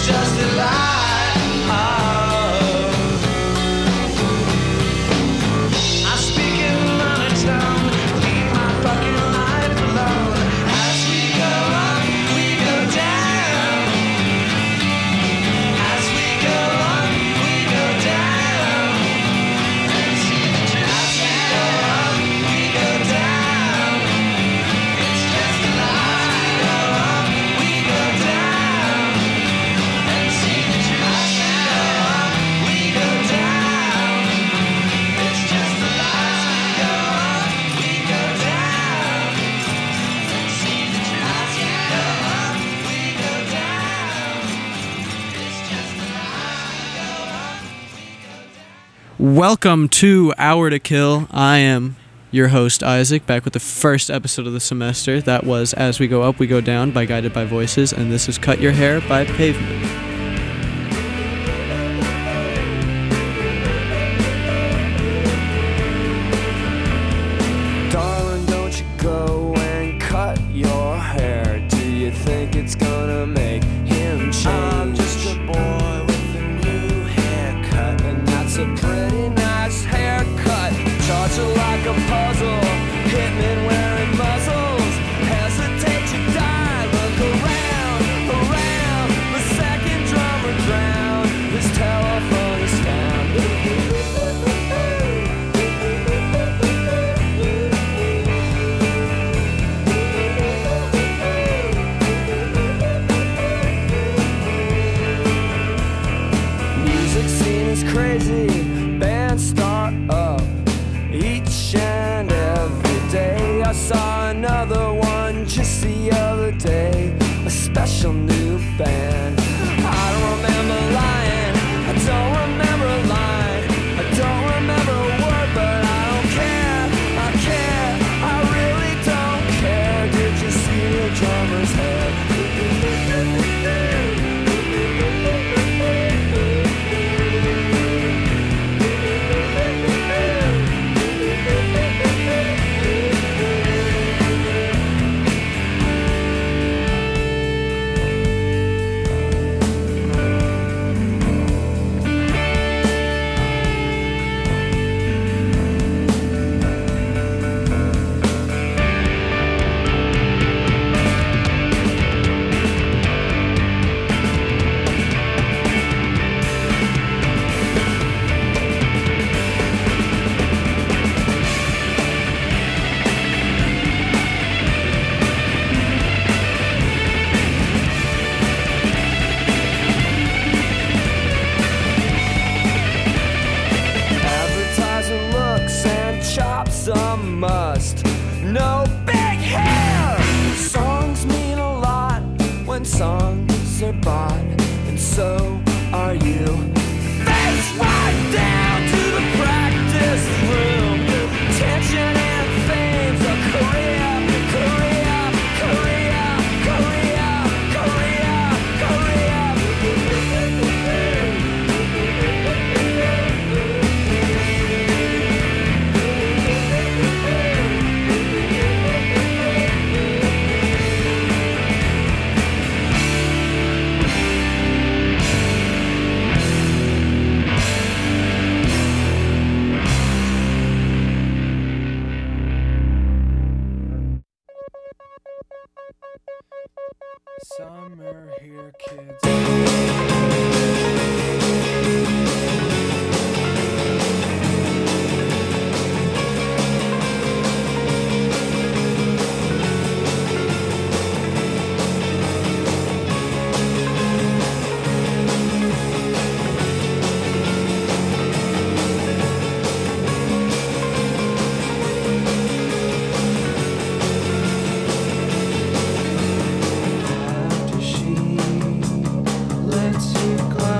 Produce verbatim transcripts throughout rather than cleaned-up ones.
just a lie. Oh. I speak in monotone, leave my fucking life alone. As we go up, we go down. As we go up, we go down. As we go up, we go down. It's just a lie. As we go up, we go down. And see the truth. As we go up, we go down. It's just a lie. As we go up, we go down. And see the truth. As we go up, we go down. It's just a lie. As we go up, we go down. Welcome to Hour to Kill. I am your host, Isaac, back with the first episode of the semester. That was As We Go Up, We Go Down by Guided by Voices, and this is Cut Your Hair by Pavement. Darling, don't you go and cut your hair. Do you think it's gonna make him change? I'm just a boy with a new haircut, and that's a pretty nice haircut. Charge it like a puzzle, hitmen wearing muzzles. Hesitate to die, look around, around. The second drummer drowned, this telephone is found. Music scene is crazy, bands start up each and every day. I saw another one just the other day, a special new band. I don't remember lying, I don't remember a line, I don't remember a word, but I don't care, I care, I really don't care. Did you see the drummer's head? Advertising looks and chops a must. No big hair! Songs mean a lot when songs are bought, and so are you. Face right down to the practice room. Tension and fame's a career, career, career, career, career, Summer here, kids. After she lets you climb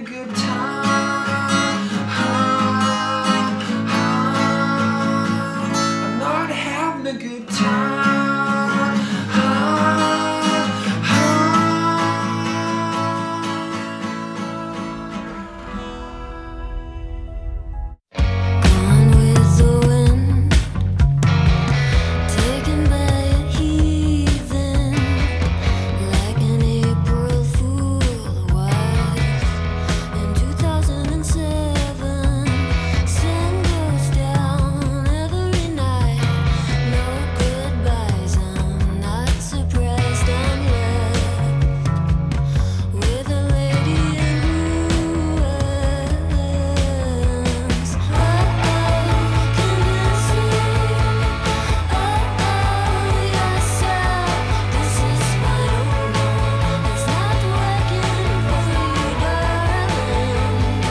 a good time. I'm not having a good time. Gone with the wind, taken by a heathen, like an April Fool wife. In two thousand seven, sun goes down every night. No goodbyes, I'm not surprised. I'm left with a lady in ruins. Oh, oh, convincing. Oh, oh, yourself. This is my own home. It's not working for you, darling.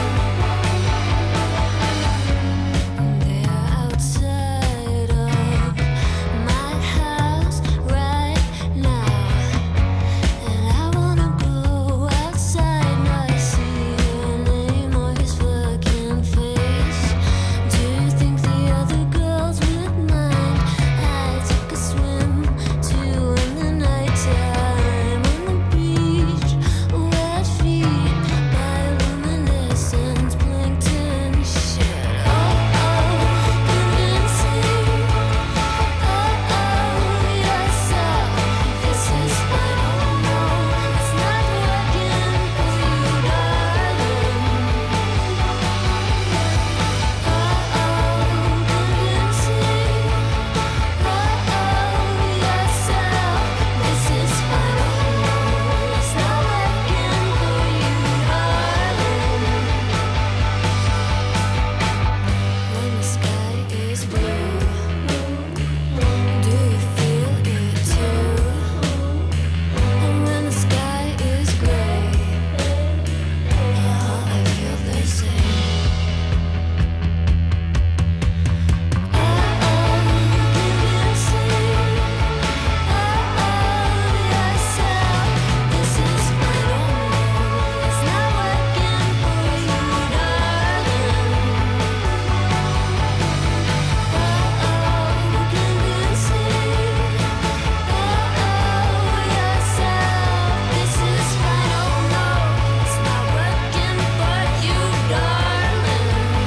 They're outside of my house right now, and I wanna go outside and I see her name or his fucking face. Do you think the other girls would mind? I took a swim too in the nighttime on the beach, wet feet bioluminescent plankton shit. Oh, oh, convincing. Oh, oh, yourself. This is I don't know. It's not working for you, darling. Oh, oh, convincing. Oh, oh, yourself. This is I don't know. It's not working for you, darling. When the sky is blue, do you feel it too? And when the sky is gray, oh, I feel the same. Oh, oh, convincing. Oh, oh, yourself. This is I don't know. It's not working for you, darling. Oh, oh, convincing. Oh, oh, yourself. This is I don't know. It's not working for you, darling.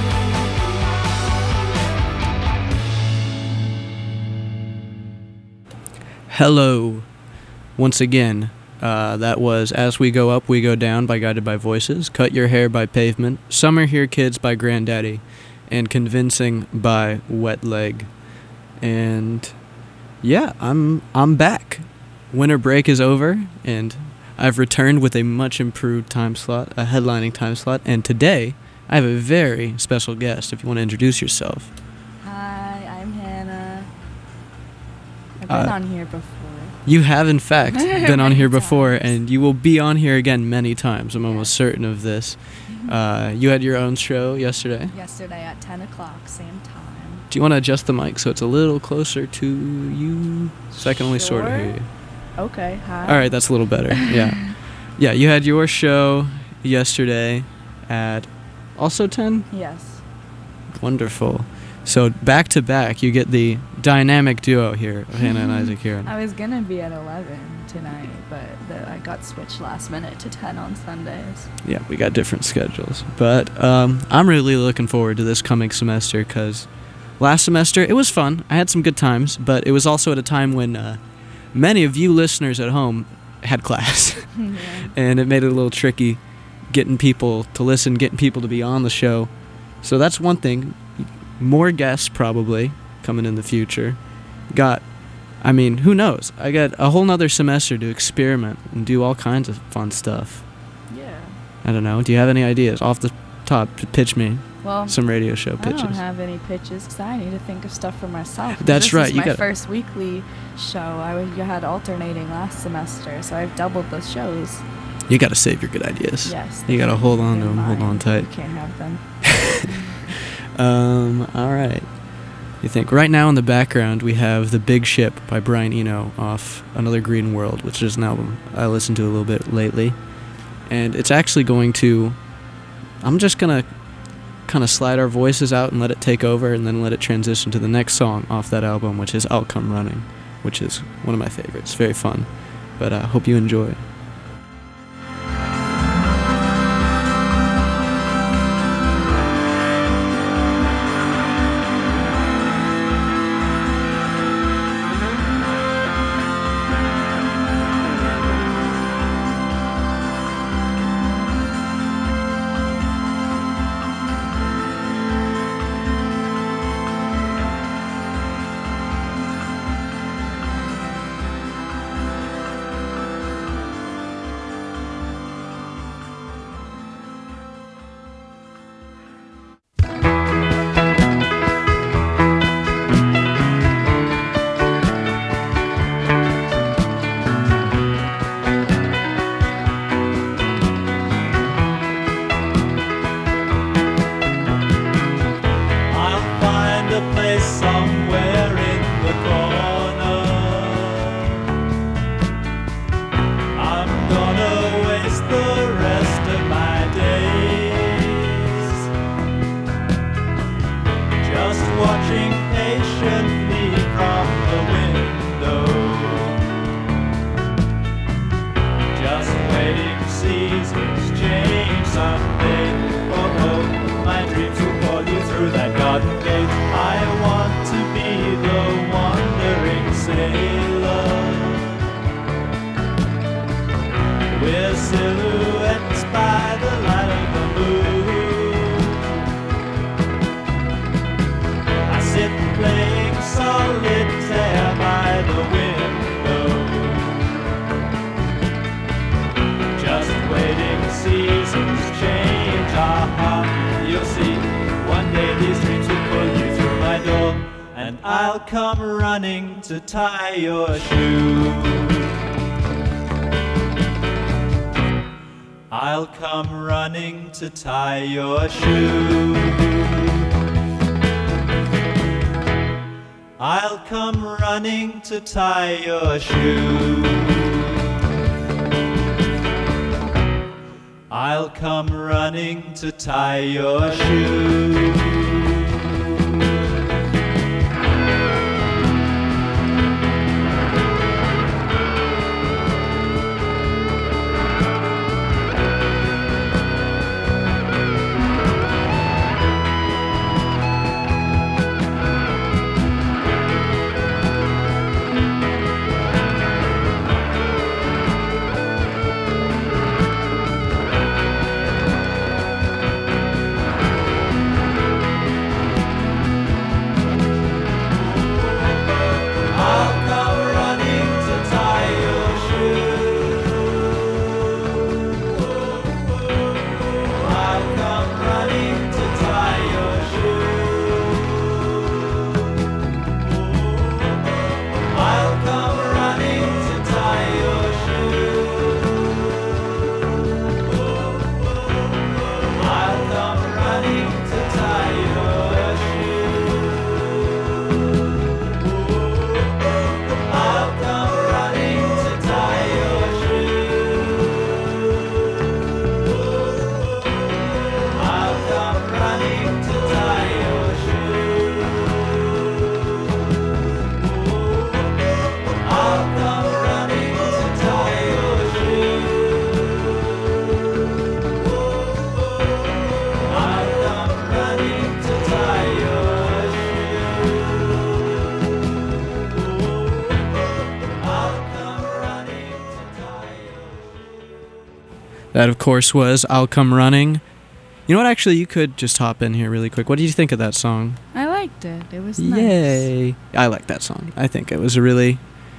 Hello, once again. Uh, that was As We Go Up, We Go Down by Guided by Voices, Cut Your Hair by Pavement, Summer Here Kids by Granddaddy, and Convincing by Wet Leg. And yeah, I'm I'm back. Winter break is over, and I've returned with a much improved time slot, a headlining time slot. And today, I have a very special guest. If you want to introduce yourself. Hi, I'm Hannah. I've been Uh, on here before. You have, in fact, been on Many here before, times. and you will be on here again many times. I'm almost certain of this. Uh, you had your own show yesterday. Yesterday at ten o'clock, same time. Do you want to adjust the mic so it's a little closer to you? So I can only sort of Sure. hear you. Okay, hi. All right, that's a little better. Yeah. Yeah, you had your show yesterday at also ten? Yes. Wonderful. So back to back, you get the dynamic duo here, of Hannah and Isaac here. I was gonna be at eleven tonight, but the, I got switched last minute to ten on Sundays. Yeah, we got different schedules. But um, I'm really looking forward to this coming semester because last semester it was fun. I had some good times, but it was also at a time when uh, many of you listeners at home had class. Yeah. And it made it a little tricky getting people to listen, getting people to be on the show. So that's one thing. More guests probably coming in the future. Got, I mean, who knows? I got a whole nother semester to experiment and do all kinds of fun stuff. Yeah. I don't know. Do you have any ideas off the top to pitch me Well, some radio show I pitches? don't have any pitches because I need to think of stuff for myself. That's this right, Is you my gotta- first weekly show. I was, you had alternating last semester, so I've doubled the shows. You got to save your good ideas. Yes. You got to hold on to they're them. Hold mine. on tight. You can't have them. Um, all right. You think right now in the background we have The Big Ship by Brian Eno off Another Green World, which is an album I listened to a little bit lately. And it's actually going to I'm just gonna kind of slide our voices out and let it take over, and then let it transition to the next song off that album, which is I'll Come Running, which is one of my favorites. Very fun. But I uh, hope you enjoy. I'll come running to tie your shoe. I'll come running to tie your shoe. I'll come running to tie your shoe. I'll come running to tie your shoe. That, of course, was I'll Come Running. You know what, actually, you could just hop in here really quick. What did you think of that song? I liked it. It was nice. Yay. I like that song. I think it was a really...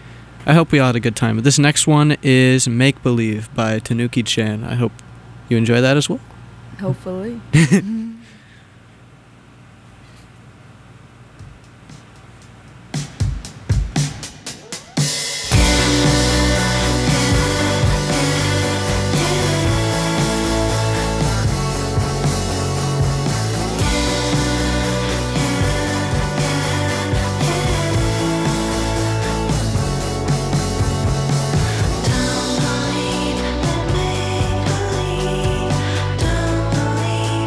I hope we all had a good time. But this next one is Make Believe by Tanuki Chan. I hope you enjoy that as well. Hopefully. Don't believe, don't believe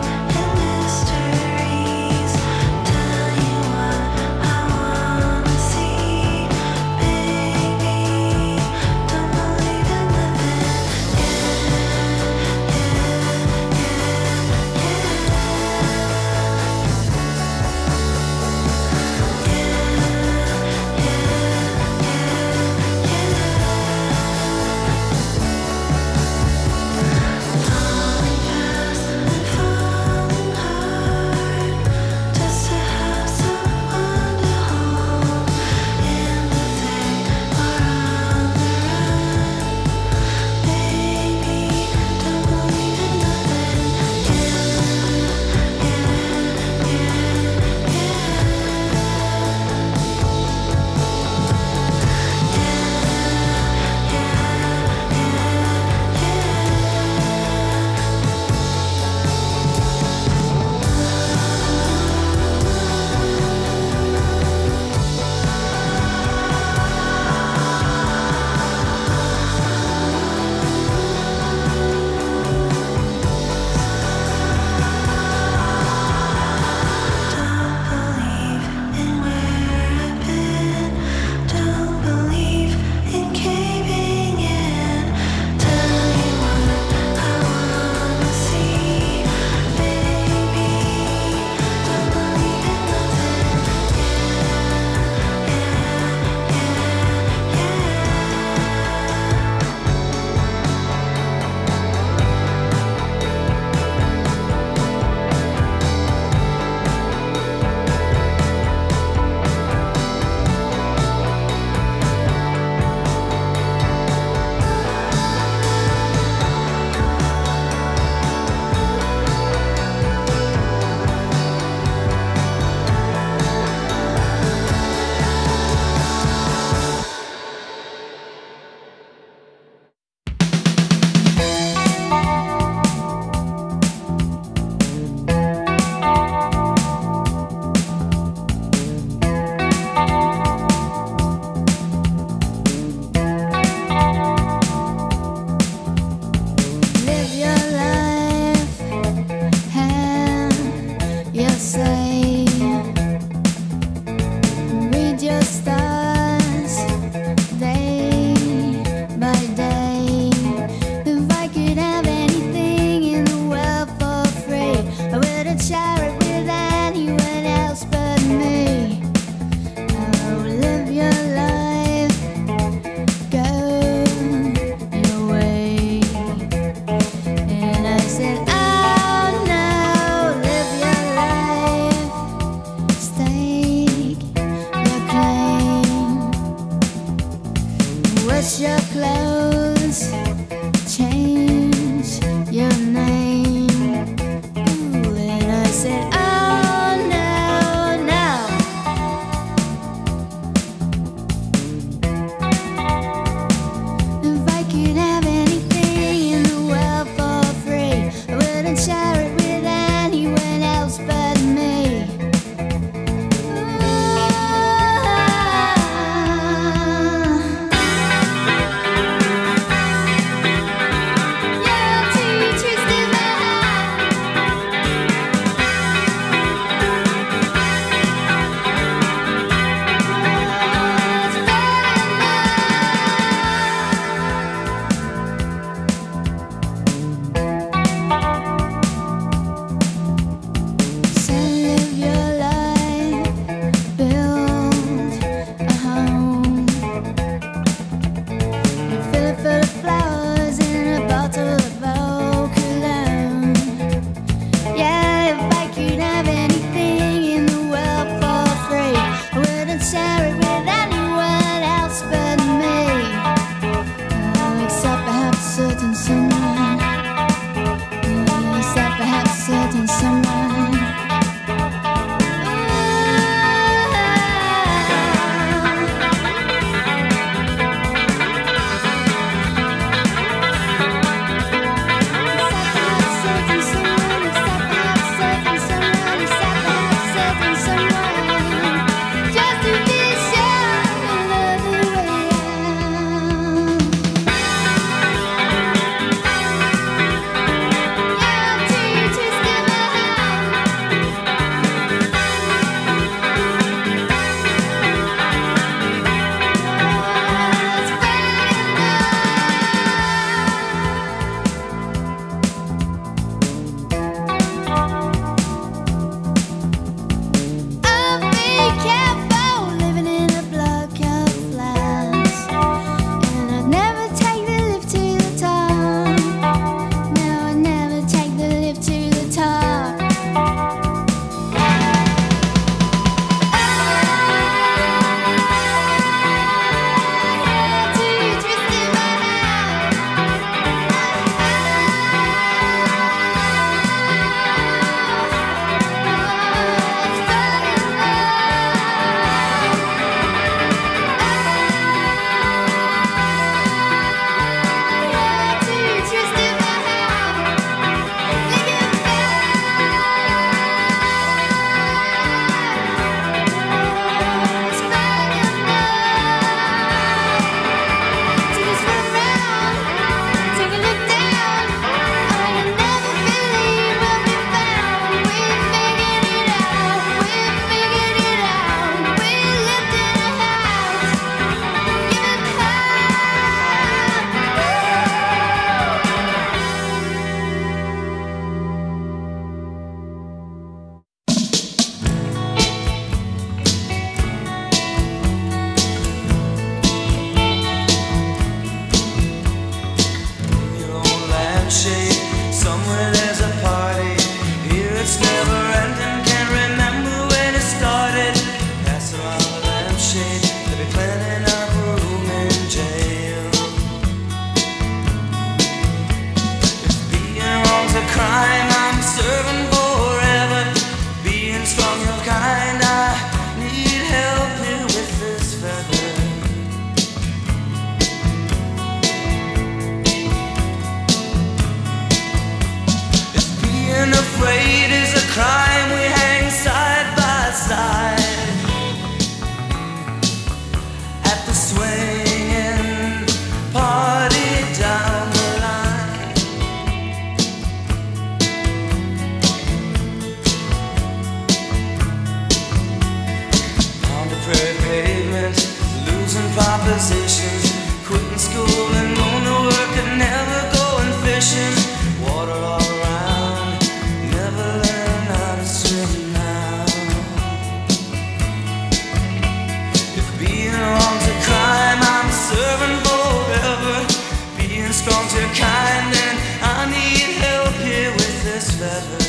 this feather.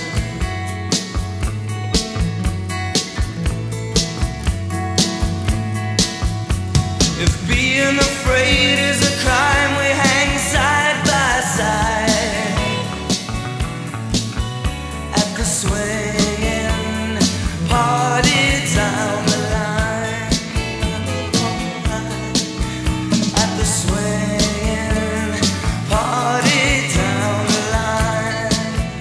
If being afraid is a crime, we hang side by side at the swinging party down the line. At the swinging party down the line.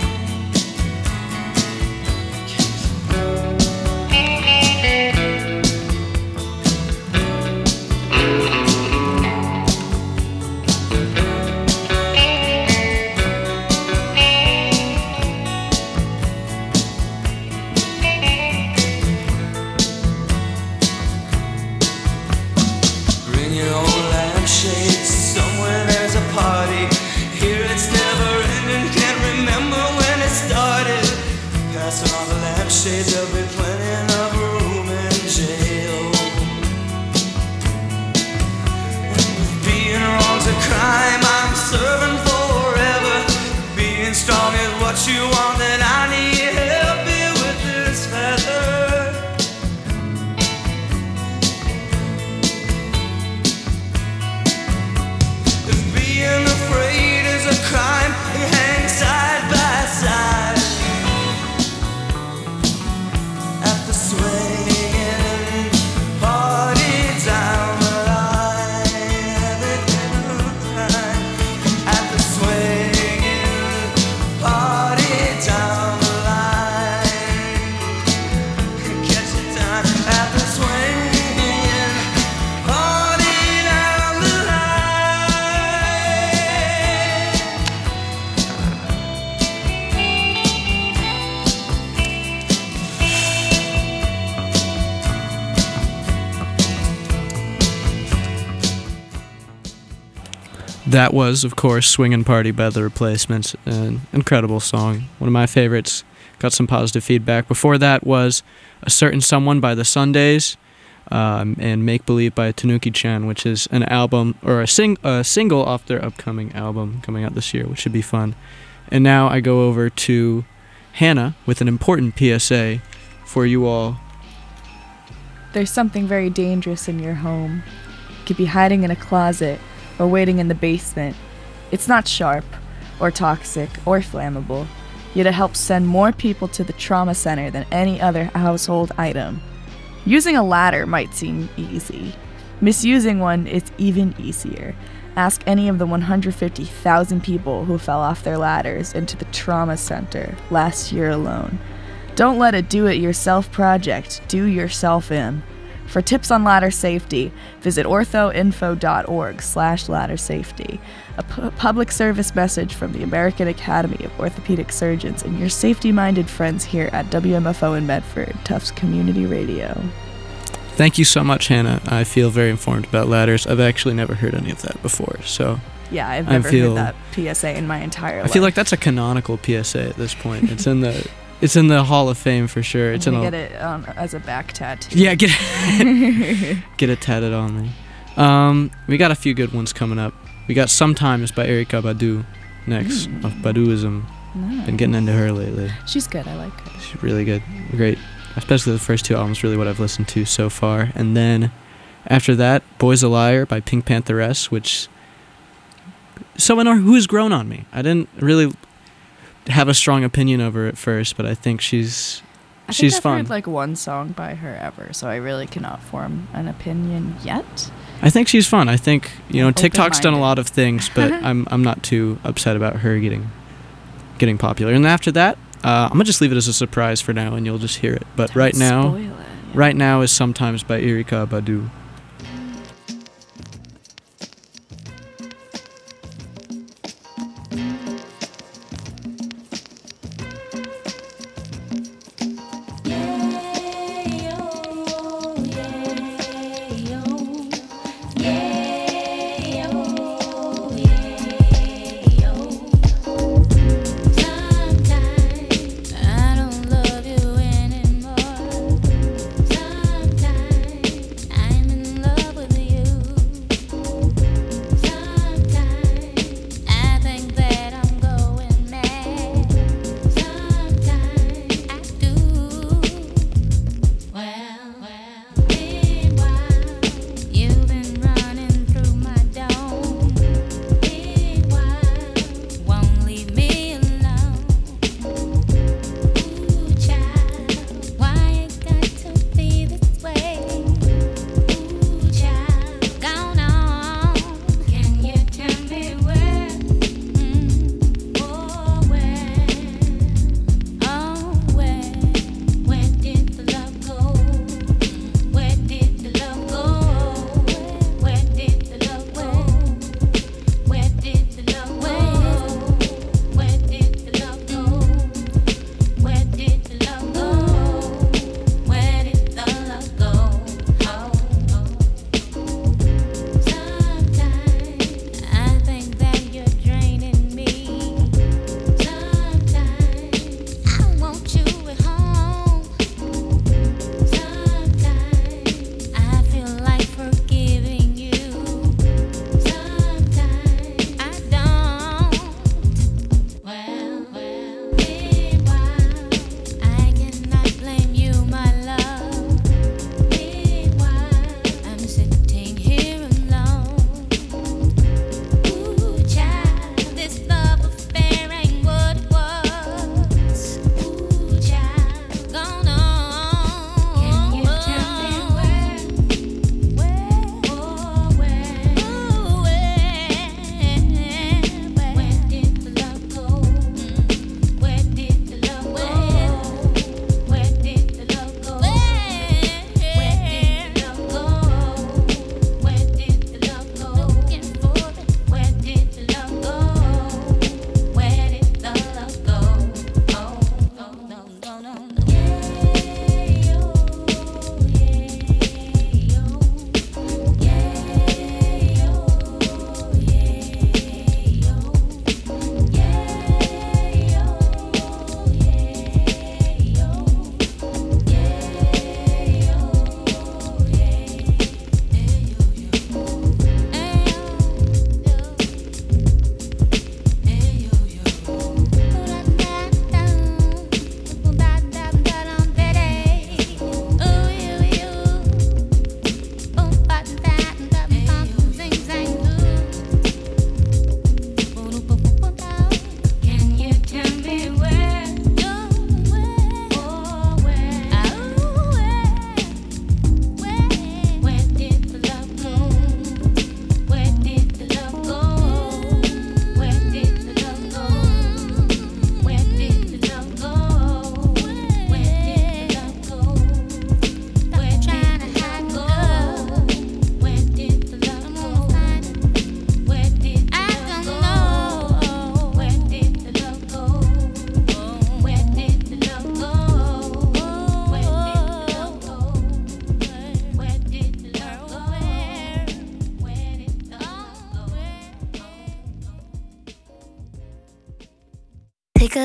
Bring your own lampshades, somewhere there's a party. Here it's never ending, can't remember when it started. Passing on the lampshades, there'll be plenty enough room in jail. If being wrong's a crime, I'm serving forever. Being strong is what you want, then I need help here with this feather. If being afraid is a crime, we hang side by side at the swinging party down the line. At the swinging party down the line. Catch it down at the swinging party down the line. That was, of course, Swingin' Party by The Replacements. An incredible song. One of my favorites. Got some positive feedback. Before that was A Certain Someone by The Sundays um, and Make Believe by Tanuki-chan, which is an album, or a, sing- a single off their upcoming album coming out this year, which should be fun. And now I go over to Hannah with an important P S A for you all. There's something very dangerous in your home. It could be hiding in a closet or waiting in the basement. It's not sharp, or toxic, or flammable, yet it helps send more people to the trauma center than any other household item. Using a ladder might seem easy. Misusing one is even easier. Ask any of the one hundred fifty thousand people who fell off their ladders into the trauma center last year alone. Don't let a do-it-yourself project do yourself in. For tips on ladder safety, visit orthoinfo.org slash ladder safety. A pu- public service message from the American Academy of Orthopedic Surgeons and your safety-minded friends here at W M F O in Medford, Tufts Community Radio. Thank you so much, Hannah. I feel very informed about ladders. I've actually never heard any of that before, so Yeah, I've I never feel- heard that P S A in my entire I life. feel like that's a canonical P S A at this point. It's in the it's in the Hall of Fame for sure. It's I'm in gonna a, get it um, as a back tattoo. Yeah, get it, get it tatted on me. Um, we got a few good ones coming up. We got Sometimes by Erykah Badu next, Mm. of Baduism. Nice. Been getting into her lately. She's good. I like her. She's really good. Great. Especially the first two albums, really what I've listened to so far. And then after that, Boy's a Liar by Pink Pantheress, which someone who has grown on me. I didn't really have a strong opinion over it first, but I think she's I she's think I've fun. heard like one song by her ever, so I really cannot form an opinion yet. I think she's fun. I think, you know, I'm TikTok's done a open-minded. lot of things, but I'm I'm not too upset about her getting getting popular. And after that, uh, I'm gonna just leave it as a surprise for now, and you'll just hear it. But right Don't now, spoil it, yeah. right now is Sometimes by Erykah Badu. Sometimes I don't love you anymore. Sometimes I'm in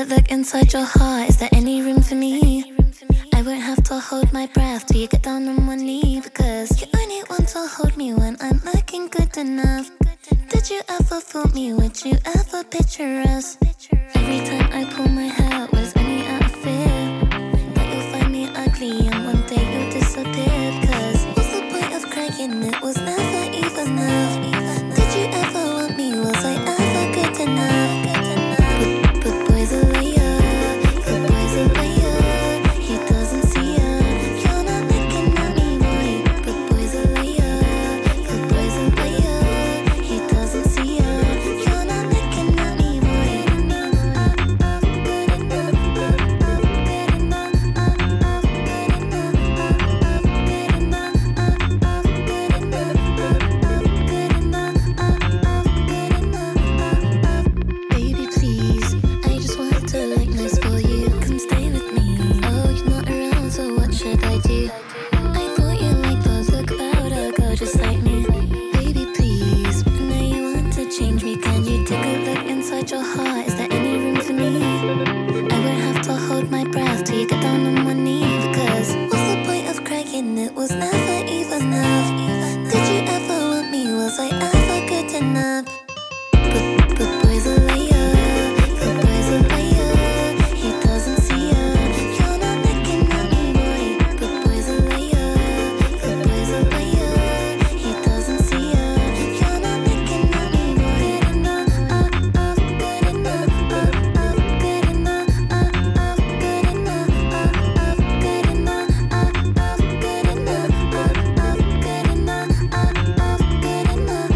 a look inside your heart. Is there any room for me? I won't have to hold my breath till you get down on one knee, because you only want to hold me when I'm looking good enough. Did you ever fool me? Would you ever picture us? Every time I pull my hair out, was only out of fear that you'll find me ugly and one day you'll disappear. Because what's the point of crying? It was never even enough. Did you ever want me? Was I ever good enough? But, but boys are liar, but boys are liar. He doesn't see ya. You're not looking at me, boy. But boys are liar, but boys are liar. He doesn't see ya. You're not looking at me, boy. Good enough, good enough, good enough, good enough, baby, please. I just want to look nice for you. Come stay with me. Oh, you're not around, so what should I do? I thought you liked those look about a girl just like me. Baby, please. I know you want to change me. Can you take a look inside your heart? Is there any room for me? I won't have to hold my breath till you get down on one knee, because what's the point of crying? It was never even enough. Did you ever want me? Was I ever good enough? But, but boys are liar, but boys are liar. He doesn't see ya. You're not looking at me, boy. But boys are liar, but boys are liar. He doesn't see ya. You're not looking at me, boy. Good enough, good enough, good enough, good enough, good enough, good enough, good enough, good enough.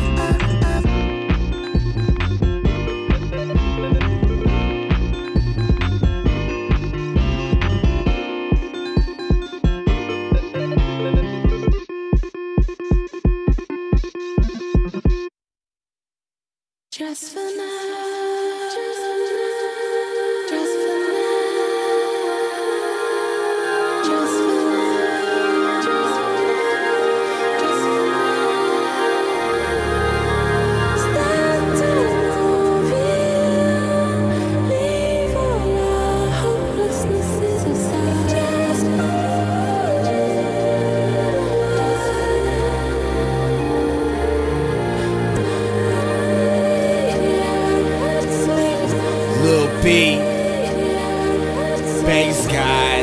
Just for now, just for now, just for now, just for now, just for now, just for now. Start to move you, leave all our hopelessnesses aside. Just for now, just for Lil B, Bass God.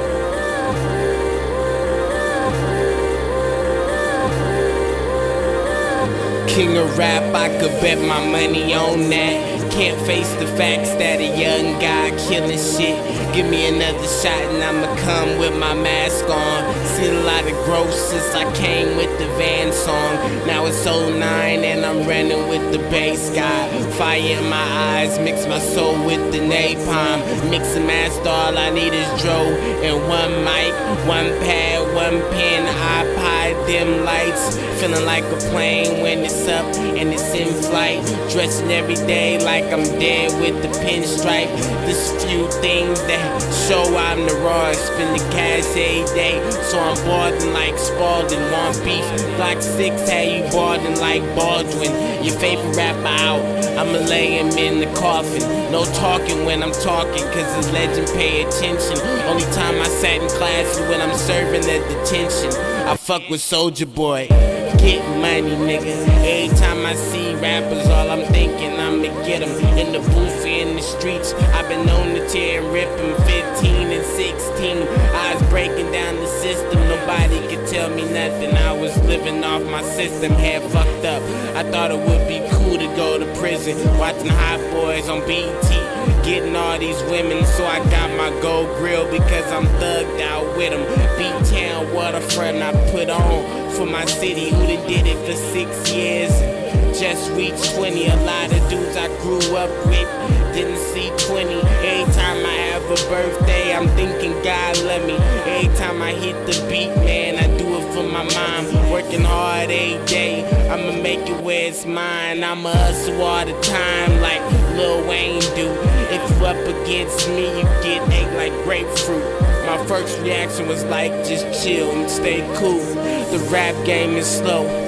King of rap, I could bet my money on that. Can't face the facts that a young guy killing shit. Give me another shot and I'ma come with my mask on. Seen a lot of growth since I came with the Van song. Now it's oh nine and I'm running with the bass guy. Fire in my eyes, mix my soul with the napalm. Mix and master, all I need is Dro and one mic, one pad, one pen, iPod, dim lights. Feeling like a plane when it's up and it's in flight. Dressing every day like I'm dead with the pinstripe. There's a few things that show I'm the raw. Spend the cash every day, so I'm balding like Spalding. Want beef, Block six had you balding like Baldwin. Your favorite rapper out, I'ma lay him in the coffin. No talking when I'm talking, cause his legend pay attention. Only time I sat in class is when I'm serving at detention. I fuck with Soulja Boy, get money, nigga. Every time I see rappers, all I'm thinking I'ma get them. In the booth, in the streets, I've been known to tear and rip them. Fifteen and sixteen, I was breaking down the system. Nobody could tell me nothing. I was living off my system, head fucked up. I thought it would be cool to go to prison, watching Hot Boys on B E T, getting all these women. So I got my gold grill because I'm thugged out with them. B-Town waterfront I put on for my city, who done did it for six years. Just reached twenty, a lot of dudes I grew up with didn't see twenty. Every time I have a birthday, I'm thinking God love me. Every time I hit the beat, man, I do it for my mom. Working hard every day, I'ma make it where it's mine. I'ma hustle all the time like Lil Wayne do. If you up against me, you get ate like grapefruit. My first reaction was like, just chill and stay cool. The rap game is slow,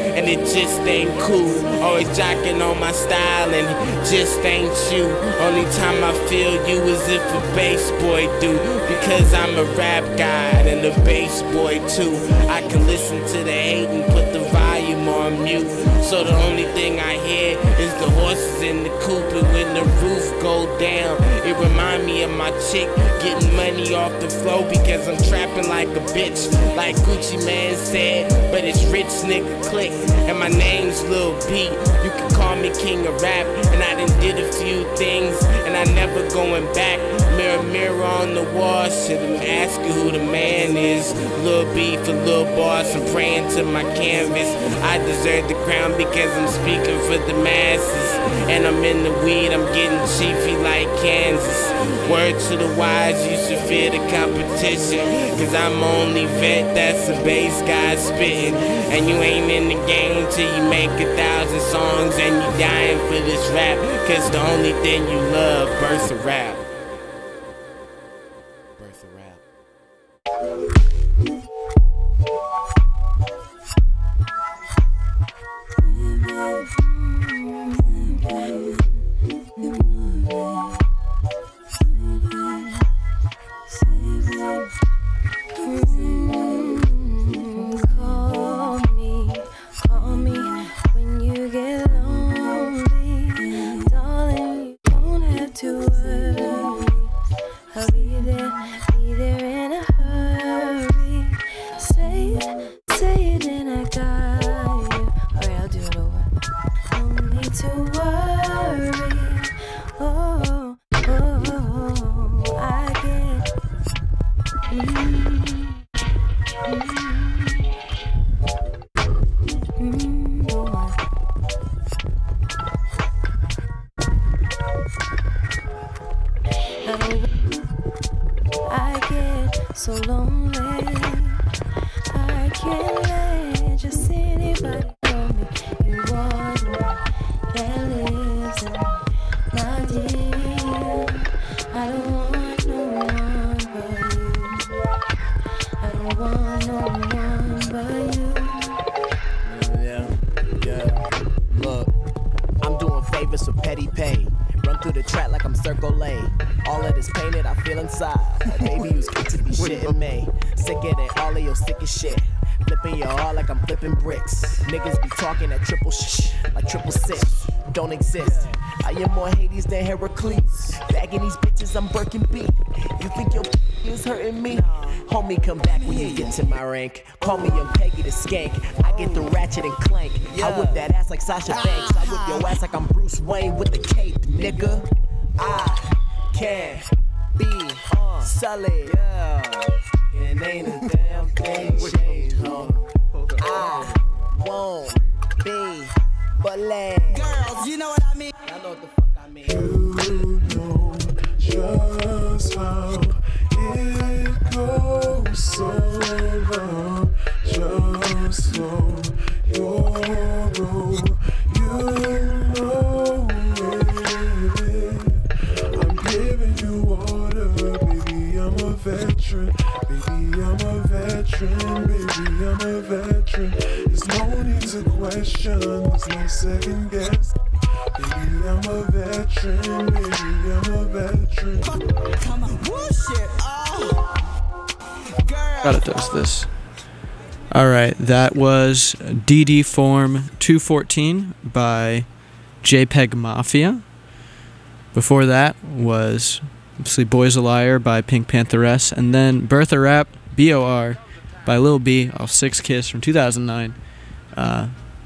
and it just ain't cool. Always jocking on my style and it just ain't you. Only time I feel you is if a bass boy do, because I'm a rap guy and a bass boy too. I can listen to the hate and put the volume on mute, so the only thing I hear is the horses in the coop. And when the roof go down, it remind me of my chick getting money off the floor, because I'm trapping like a bitch, like Gucci Man said, but it's rich nigga click, and my name's Lil B. You can call me king of rap, and I done did a few things, and I never going back. Mirror, mirror on the wall, shit, I'm asking who the man is. Lil B for Lil Boss, I'm praying to my canvas. I deserve the crown because I'm speaking for the masses, and I'm in the weed, I'm getting chiefy like Kansas. Word to the wise, you should fear the competition, cause I'm only vet that's a bass guy spitting. And you ain't in the game till you make a thousand songs, and you dying for this rap, cause the only thing you love, birth of rap. Birth of rap. Call me, call me when you get lonely, darling. You don't have to worry. I'll be there, be there in a hurry. Say it, say it, and I got you. Alright, I'll do it over. No need to worry. Oh, oh, oh, I get. Mm. Mm, oh my. I don't, I get so lonely. I can't let just anybody know me. You are the one that lives in my dear. I don't want no one but you. I don't want no one but you. Yeah, yeah. Look, I'm doing favors for petty pay. Run through the track like I'm Circle A. All of this painted I feel inside. Baby, you good to be shitting me. Sicker than all of your sickest shit. Flipping your all like I'm flipping bricks. Niggas be talking at triple shh, like triple six. Don't exist. I am more Hades than Heracles. Bagging these bitches, I'm Birkin B. You think your is hurting me? Homie, come back when you get to my rank. Call me Young Peggy the Skank. I get the ratchet and clank. I whip that ass like Sasha Banks. I whip your ass like I'm Bruce Wayne with the cape, nigga. I can't be sullied. And ain't a damn thing changed, homie. I won't be bullied. Girls, you know what I mean? I know what the fuck I mean. You know just how it goes so wrong. Just so you're wrong. You know it. I'm giving you water, baby. I'm a veteran. Baby, I'm a veteran. Baby, I'm a veteran. There's no need to question. There's no second guess. Baby, I'm a veteran, baby, I'm a veteran. Come on, bullshit. Oh, girl. God, it does this. Alright, that was D D Form two fourteen by JPEG Mafia. Before that was obviously Boy's a Liar by Pink Pantheress, and then Birth of Rap, B O R, by Lil B off Six Kiss from two thousand nine. Uh,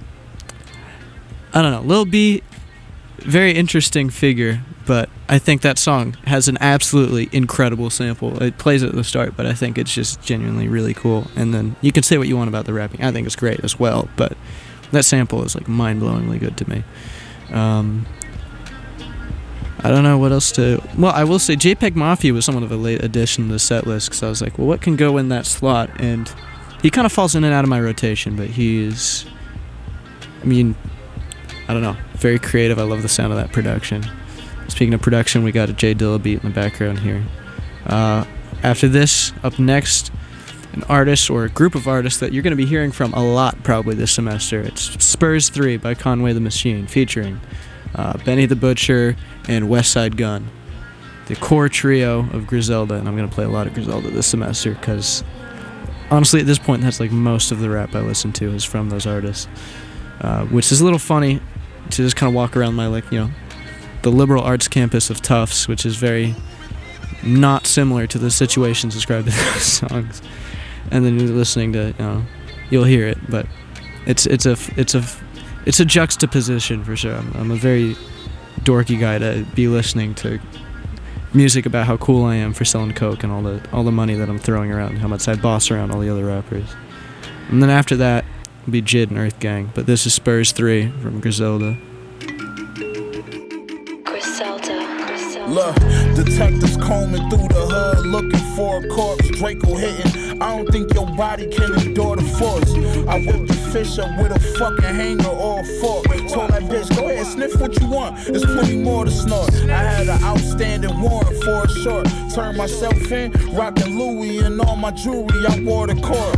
I don't know, Lil B, very interesting figure, but I think that song has an absolutely incredible sample. It plays at the start, but I think it's just genuinely really cool. And then you can say what you want about the rapping. I think it's great as well, but that sample is like mind-blowingly good to me. Um, I don't know what else to... Well, I will say JPEG Mafia was somewhat of a late addition to the set list, because I was like, well, what can go in that slot? And he kind of falls in and out of my rotation, but he's... I mean... I don't know, very creative. I love the sound of that production. Speaking of production, we got a J Dilla beat in the background here. Uh, after this, up next, an artist or a group of artists that you're going to be hearing from a lot probably this semester. It's Spurs three by Conway the Machine, featuring uh, Benny the Butcher and Westside Gunn, the core trio of Griselda. And I'm going to play a lot of Griselda this semester because honestly at this point that's like most of the rap I listen to is from those artists, uh, which is a little funny to just kind of walk around my, like, you know, the liberal arts campus of Tufts, which is very not similar to the situations described in those songs. And then you're listening to, you know, you'll hear it, but it's it's a it's a it's a juxtaposition for sure. I'm, I'm a very dorky guy to be listening to music about how cool I am for selling coke and all the all the money that I'm throwing around, how much I boss around all the other rappers. And then after that will be J I D and Earth Gang, but this is Spurs three from Griselda. Look, detectives combing through the hood looking for a corpse. Draco hitting. I don't think your body can endure the force. I whipped the fish up with a fucking hanger or a fork. Told that bitch, go ahead, sniff what you want. There's plenty more to snort. I had an outstanding warrant for a short. Turned myself in, rocking Louis and all my jewelry. I wore the court.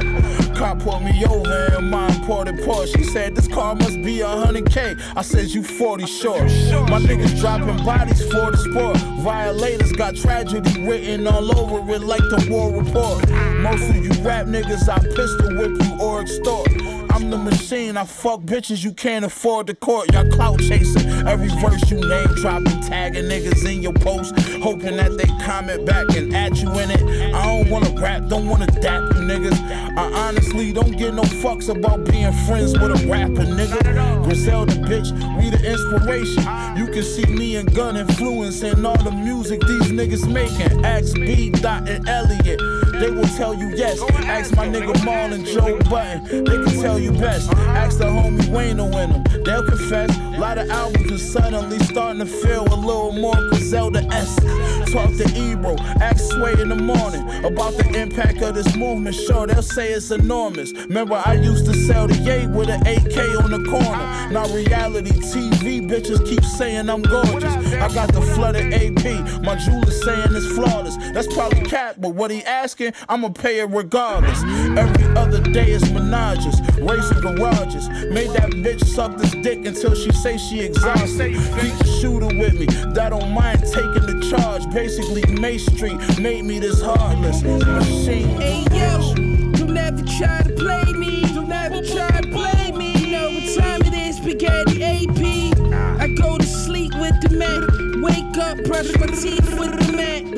Cop pulled me over in my imported Porsche. She said this car must be a hundred K. I said you forty short. My niggas dropping bodies for the sport. Violators got tragedy written all over it like the war report. Most of you rap niggas, I pistol whip you or extort. I'm the machine, I fuck bitches you can't afford the court. Y'all clout chasing, every verse you name dropping, tagging niggas in your post, hoping that they comment back and add you in it. I don't wanna rap, don't wanna dap you niggas. I honestly don't give no fucks about being friends with a rapper nigga. Griselda bitch, we the inspiration. You can see me and Gun influencing all the music these niggas making. Ask B, Dot, and Elliot, they will tell you yes. Ask my nigga Maul and Joe Button, they can tell you best. Ask the homie Wayno in them, they'll confess. A lot of albums are suddenly starting to feel a little more Griselda-esque. Talk to Ebro, ask Sway in the morning about the impact of this movement. Sure, they'll say it's enormous. Remember, I used to sell the yay with an A K on the corner. Now reality T V bitches keep saying I'm gorgeous. I got the flooded A P, my jeweler saying it's flawless. That's probably cap, but what he asking, I'ma pay it regardless. Every other day is menages, racing garages. Made that bitch suck this dick until she say she exhausted. Keep the shooter with me, that don't mind taking the charge. Basically, May Street made me this heartless machine. Hey yo, don't ever try to play me. Don't ever try to play me. You know what time it is, spaghetti A P. I go to sleep with the man, wake up, brush my teeth with the man.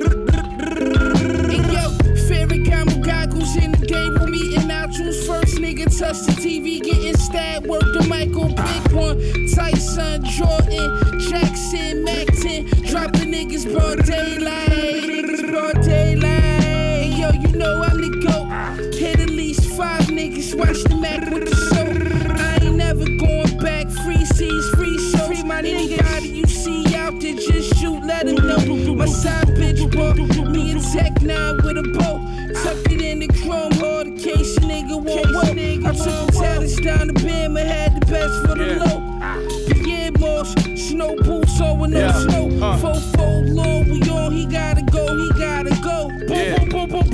Hey yo, Ferragamo goggles in the game with me, and I choose first. Nigga touch the T V, getting stabbed. Work the Michael, big one. Tyson, Jordan, Jackson, Mac ten. Dropping niggas broad daylight. Niggas broad daylight. Hey yo, you know I'm the GOAT. Hit at least five niggas, watch the Mac with the soap. I ain't never going back. Free seas, free shows. Free my anybody you see out there, just shoot, let them know. My side bitch bought me a Tech nine with a bow. Tucked it in the chrome hard in case a nigga won't work. I took the talents down the bim and had the best for the low. Pierre Moss, snow boots on with no Yeah. snow. Uh. Four fold long, we on, he gotta go, he gotta go. Boom, Yeah. boom, boom, boom,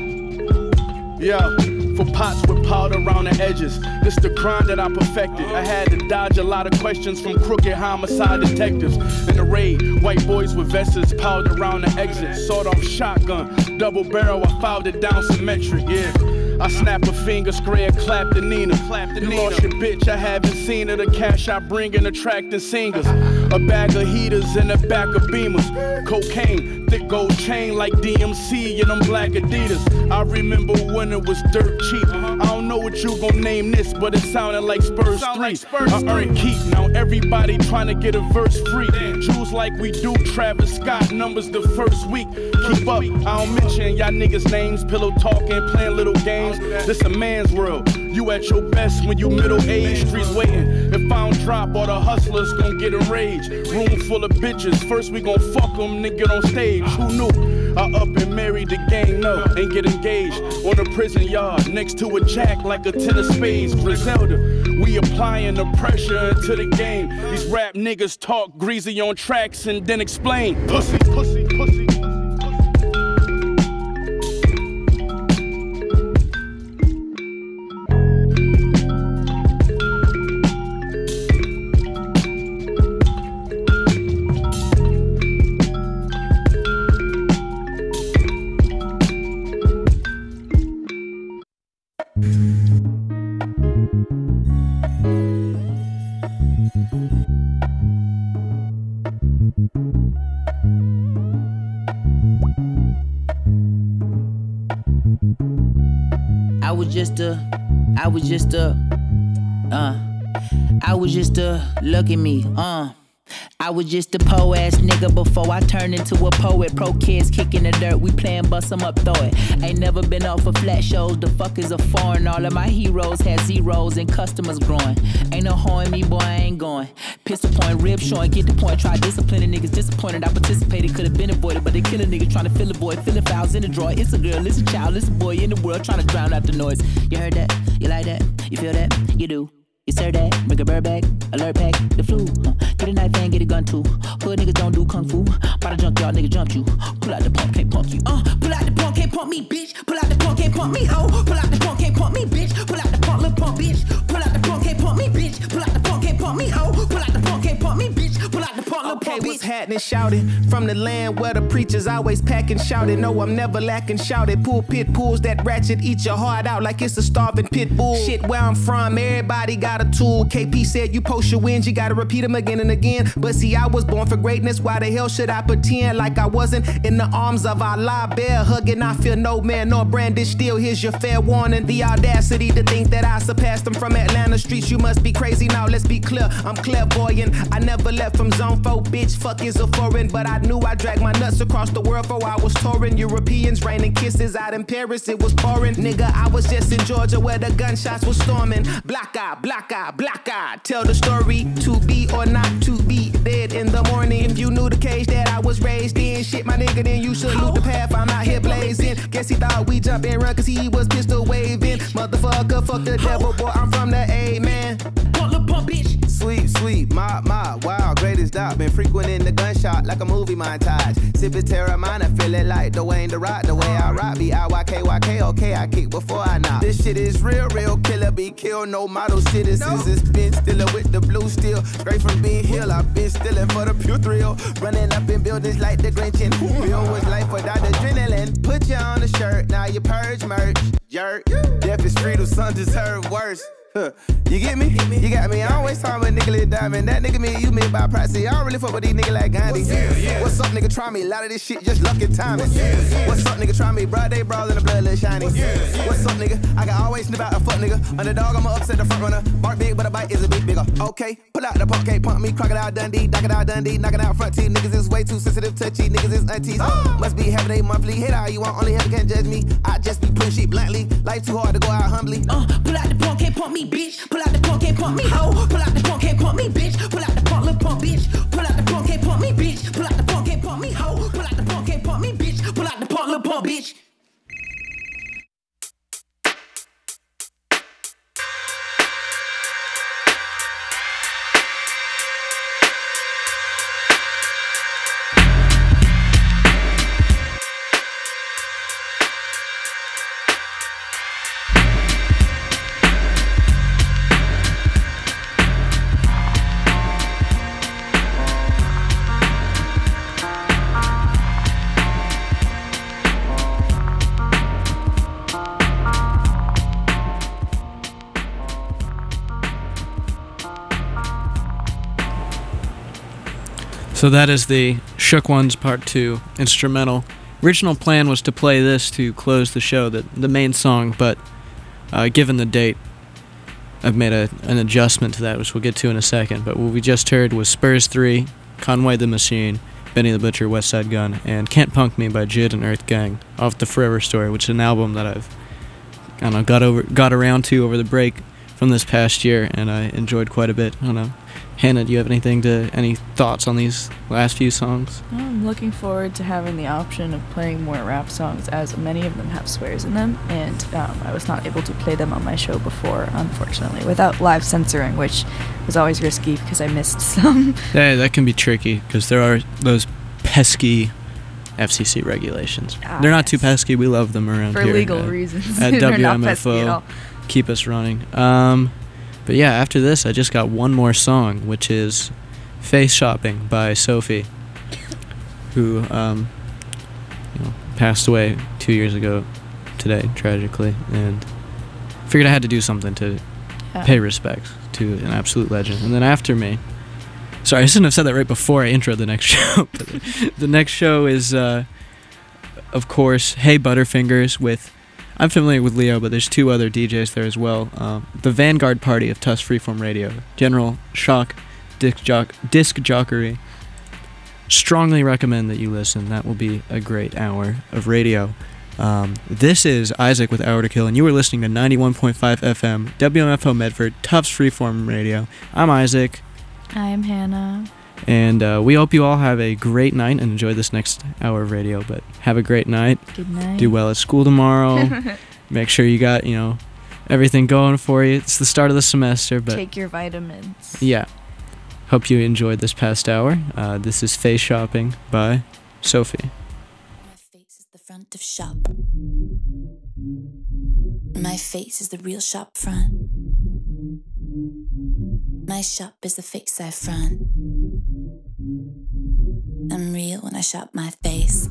boom. Yeah, for pots with powder around the edges. This the crime that I perfected. I had to dodge a lot of questions from crooked homicide detectives. In the raid, white boys with vests piled around the exit. Sawed off shotgun, double barrel, I filed it down symmetric, yeah. I snap a finger, square, clap the Nina. Clap the you Nina. Lost your bitch, I haven't seen her. The cash I bring in attracting singers. A bag of heaters in the back of Beamers. Cocaine, thick gold chain like D M C and them black Adidas. I remember when it was dirt cheap. I don't know what you gon' name this, but it sounded like Spurs three. Like Spurs I earned keep, now everybody trying to get a verse free. Jews like we do, Travis Scott, numbers the first week. Keep up, I don't mention y'all niggas' names. Pillow talking, playing little games. This a man's world. You at your best when you middle aged. Streets waiting. If I don't drop, all the hustlers gon' get enraged. Room full of bitches. First we gon' fuck them, then get on stage. Who knew? I up and married the gang, no, and get engaged on a prison yard next to a jack like a ten of spades. Griselda, we applying the pressure into the game. These rap niggas talk greasy on tracks and then explain. Pussy, pussy, pussy. was just a, I was just a, uh, I was just a, look at me, uh. I was just a po ass nigga before I turned into a poet. Pro kids kicking the dirt, we playing bust 'em up, throw it. Ain't never been off of flat shows, the fuck is a foreign. All of my heroes had zeros and customers growing. Ain't no hoeing me, boy, I ain't going. Pistol point, rib showing, get the point. Try disciplining niggas, disappointed. I participated, could've been avoided, but they kill a nigga trying to fill a void. Filling fouls in the drawer. It's a girl, it's a child, it's a boy in the world trying to drown out the noise. You heard that? You like that? You feel that? You do. You serve that, bring a bird back, alert pack, the flu. Uh, get a knife and get a gun too. Hood niggas don't do kung fu. By the junkyard, nigga jumped you. Pull out the pump, can't pump you. Uh, pull out the pump, can't pump me, bitch. Pull out the pump, can't pump me, ho. Pull out the pump, can't pump me, bitch. Pull out the pump, little pump, bitch. Pull out the pump, can't pump me, bitch. Pull out the pump, can't pump me, ho. Pull out the pump, can't pump me, bitch. Pull out the pump, little Okay, pump, what's bitch. happening? Shouting from the land where the preachers always packing, shouting. No, I'm never lacking, shouted. Pulpit pulls that ratchet, eat your heart out like it's a starving pit bull. Shit, where I'm from, everybody got a tool. K P said you post your wins, you gotta repeat them again and again. But see, I was born for greatness. Why the hell should I pretend like I wasn't in the arms of Allah? Bear hugging, I feel no man nor brandish steel. Here's your fair warning. The audacity to think that I surpassed them from Atlanta streets. You must be crazy now. Let's be clear. I'm clairvoyant. I never left from zone four. Bitch, fuck is a foreign, but I knew I dragged my nuts across the world for I was touring. Europeans raining kisses out in Paris. It was pouring. Nigga, I was just in Georgia where the gunshots were storming. Black eye, black eye, black eye. Tell the story to be or not to be. Dead in the morning. If you knew the cage that I was raised in, shit, my nigga, then you should loot the path. I'm out here blazing. Guess he thought we jump and run cause he was pistol waving. Motherfucker, fuck the devil, boy, I'm from the A, man. Pump the pump, bitch. Sweet, sweet, my, my, wow, greatest dot. Been frequenting the gunshot like a movie montage. Sipping Terramana, feeling like Dwayne the Rock. The way I rock, be I Y K Y K, okay, I kick before I knock. This shit is real, real killer, be killed, no model citizens. No. It's been stiller with the blue steel. Straight from Bean Hill, I've been stealing for the pure thrill. Running up in buildings like the Grinch and Bill was life without adrenaline. Put you on a shirt, now you purge merch. Jerk, death is free, the son deserve worse. Huh. You get me? You got me. I don't waste time with nigga Lil Diamond. That nigga me, you me by privacy. I don't really fuck with these niggas like Gandhi. Yeah, yeah. What's up, nigga? Try me. A lot of this shit just luck and timing. Yeah, yeah. What's up, nigga? Try me. Broad day brawl in the blood, little shiny. Yeah, yeah. What's up, nigga? I can always snip out a fuck nigga. Underdog, I'ma upset the front runner. Bark big, but a bite is a bit bigger. Okay, pull out the pump, can't pump me. Crocodile Dundee, knock it out Dundee, knocking out front teeth. Niggas is way too sensitive, touchy. Niggas is aunties. Oh. Must be having a monthly. Hit all you want, only heaven can judge me. I just be putting shit bluntly. Life too hard to go out humbly. Uh, pull out the pump, can't pump me, bitch. Pull out the pump, can't pump me, ho. Pull out the pump, can't pump me, bitch. Pull out the pump, little pump, bitch. Pull out the pump, can't pump me, bitch. Pull out the pump, can't pump me, ho. Pull out the pump, can't pump me, bitch. Pull out the pump, little pump, bitch. So that is the Shook Ones Part two instrumental. Original plan was to play this to close the show, the, the main song, but uh, given the date, I've made a, an adjustment to that, which we'll get to in a second. But what we just heard was Spurs three, Conway the Machine, Benny the Butcher, West Side Gun, and Can't Punk Me by Jid and Earth Gang off The Forever Story, which is an album that I've I don't know, got over got around to over the break from this past year, and I enjoyed quite a bit. I don't know. Hannah, do you have anything to any thoughts on these last few songs? I'm looking forward to having the option of playing more rap songs, as many of them have swears in them, and um, I was not able to play them on my show before, unfortunately, without live censoring, which was always risky because I missed some. Yeah, that can be tricky because there are those pesky F C C regulations. Ah, They're not yes. too pesky. We love them around For here. For legal at, reasons. At They're W not M F O. pesky at all. Keep us running. Um, but yeah, after this, I just got one more song, which is Face Shopping by Sophie, who um, you know, passed away two years ago today, tragically, and figured I had to do something to yeah. pay respect to an absolute legend. And then after me, sorry, I shouldn't have said that right before I intro the next show. But the next show is, uh, of course, Hey Butterfingers with I'm familiar with Leo, but there's two other D Js there as well. Um, the Vanguard Party of Tusk Freeform Radio, General Shock, Disc, Jock, Disc Jockery. Strongly recommend that you listen. That will be a great hour of radio. Um, this is Isaac with Hour to Kill, and you are listening to ninety-one point five F M, W M F O Medford, Tufts Freeform Radio. I'm Isaac. I am Hannah. And uh, we hope you all have a great night and enjoy this next hour of radio. But have a great night. Good night. Do well at school tomorrow. Make sure you got, you know, everything going for you. It's the start of the semester, but take your vitamins. Yeah. Hope you enjoyed this past hour. Uh, this is Face Shopping by Sophie. Front of shop. My face is the real shop front. My shop is the face I front. I'm real when I shop my face.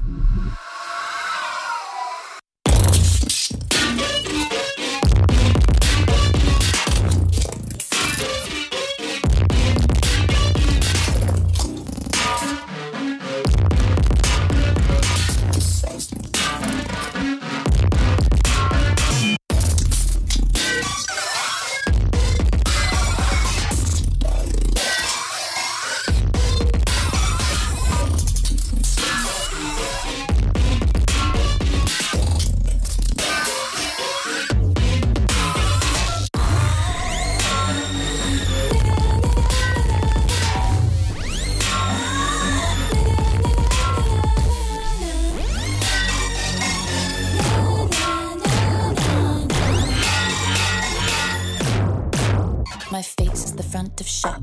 My face is the front of shop.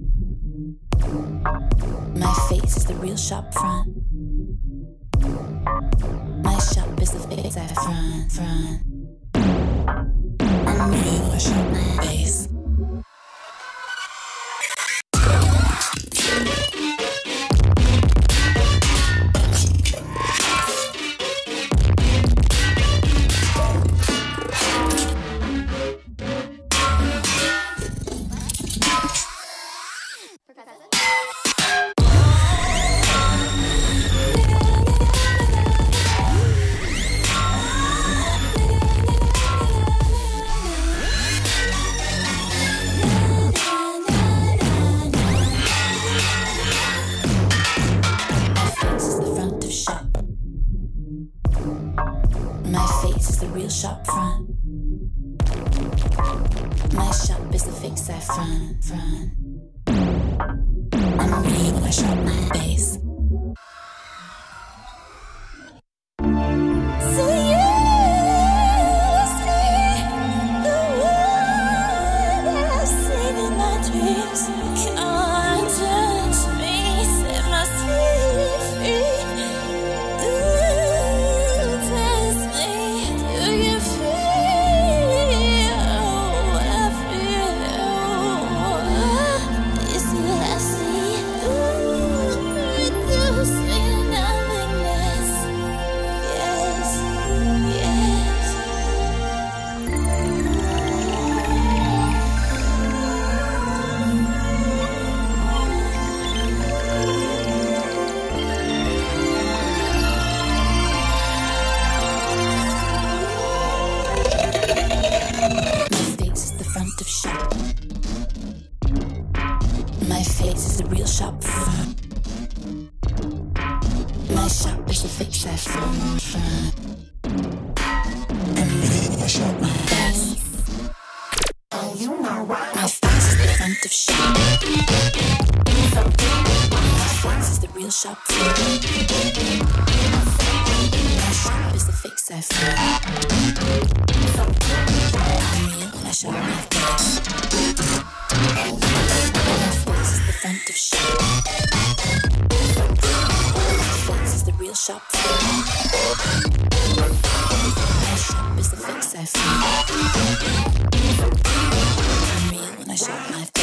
My face is the real shop front. My shop is the face I front, front. I'm real when I shop my face. Shop front. My shop is the face I front, front. I'm real when I shop my face. So you see the one that I've seen in my dreams. Can't touch me, set my feet free. Shop front. My shop is the face I front, front. I'm real when I shop my face. Oh, you know what? My face is the front of shop. My face is the real shop front. My shop is the face I front. I'm real when I shop my face. Front of shop. My face is the real shop front. My shop is the face I front. I'm real when I shop my face.